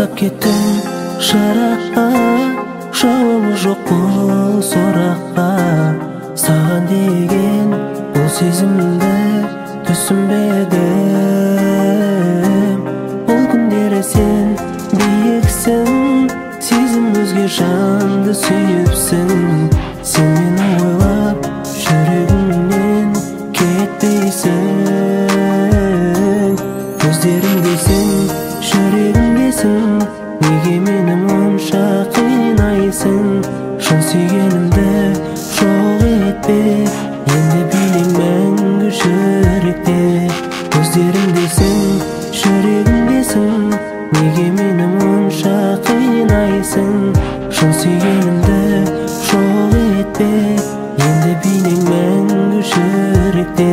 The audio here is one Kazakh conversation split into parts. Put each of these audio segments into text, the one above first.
Тастап кеттің шыраққа, жауабы жоқ бұл сұраққа. Саған деген бұл сезімді түсінбедім. Бұл күндері сен биіксің, сезім өзге жанды сүйіпсің. Сен мені ойлап жүрегімнен кетпейсің. Көздеріңдесің, жүрегімдесің, неге мені мұнша қинайсың? Шын сүйгенімді жоқ етпе, енді билең мәңгі жүректе. Көздеріңдесің, жүрегімдесің, неге мені мұнша қинайсың? Шын сүйгенімді жоқ етпе, енді билең мәңгі жүректе.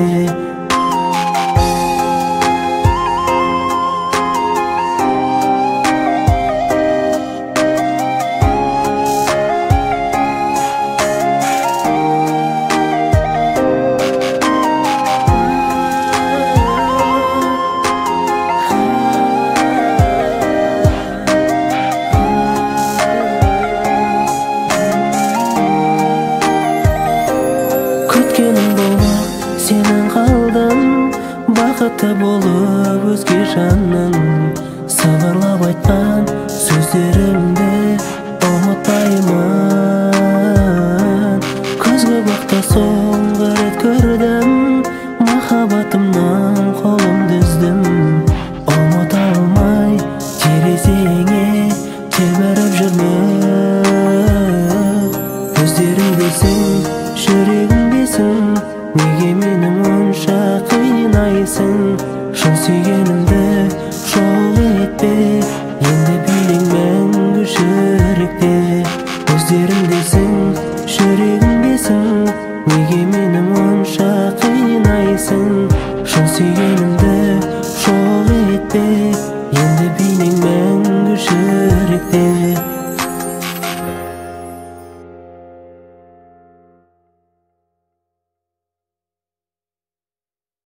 Күткенім болып сенен қалдым, бақытты болып өзге жанның. Сыбырлап айтқан сөздерімді ұмытпаймын. Көзге бақты соңғы рет көрдім, махаббатымнан қолымды үздім. Ұмыта алмай терезеңе телміріп жүрмін. Көздеріңдесің, жүрегімдесің, неге мені мұнша қинайсың? Шын сүйгенімді